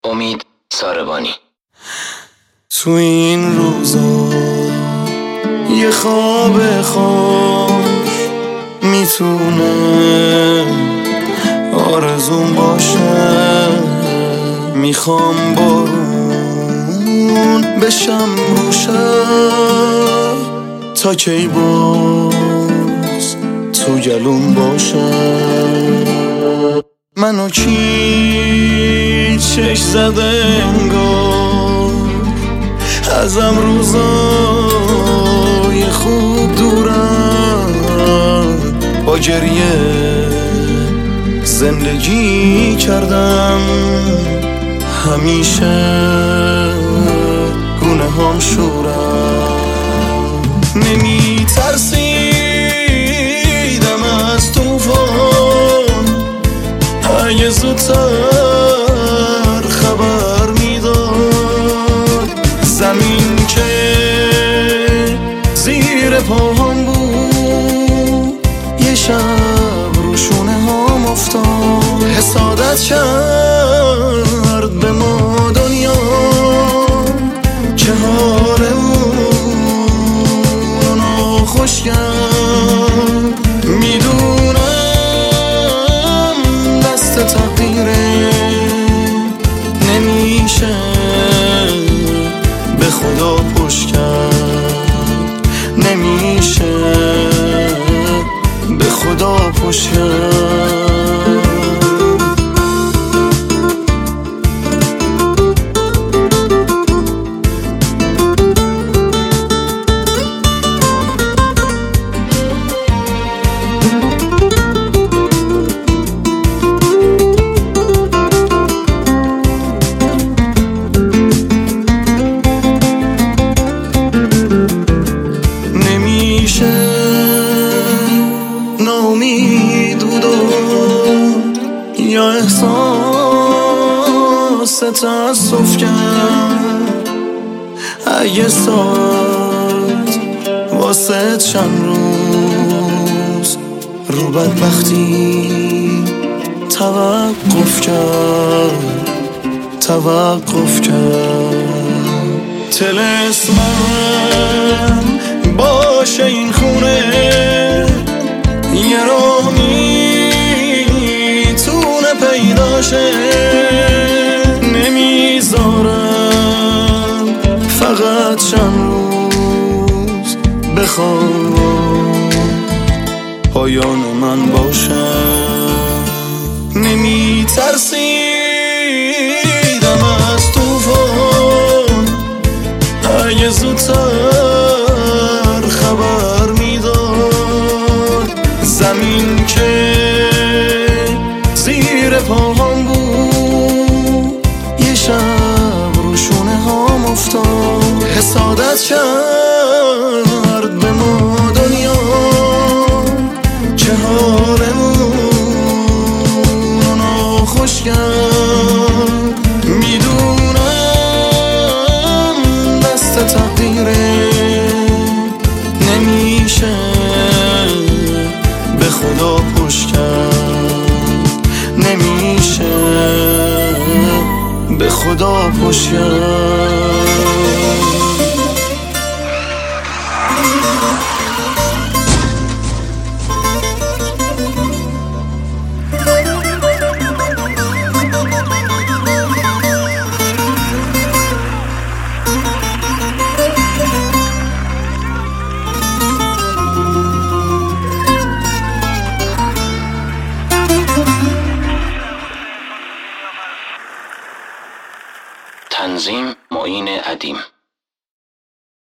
امید ساربانی. تو این روزا یه خواب خوش میتونه آرزوم باشه. میخوام بارون بشم روشم تا کی باز تو گلوم باشه. منو کی چش زده انگار ازم روزای خوب دورم. با گریه زندگی کردم همیشه گونه هم شورم. نمی ترسیدم از توفان اگه زودتر خبر میداد. زمین که زیر پاهم بود یه شب روشونه هم افتاد. حسادت کرد به ما دنیا که حالمونو خوش کرد. میدونم دست تقدیره نمیشه به خدا پشت کرد. نمیشه به خدا پشت کرد. ناامید بودم یا احساس تأسف کرد. اگه ساعت واسه چند روز رو بدبختی توقف کرد. طلسمم باشه این خونه یه راه میتونه پیداشه. نمیذارم فقط چند روز بخوام پایان من باشه. نمیترسیدم از توفان اگه زودتر خبر میداد. زمین که زیر پاهم بود یه شب روشونه هم افتاد. حسادت کرد به ما دنیا که حالمونو خوش کرد. میدونم دست تقدیره نمیشه به خدا پشت کرد. نمیشه به خدا پشت کرد. تنظیم معین ادیم.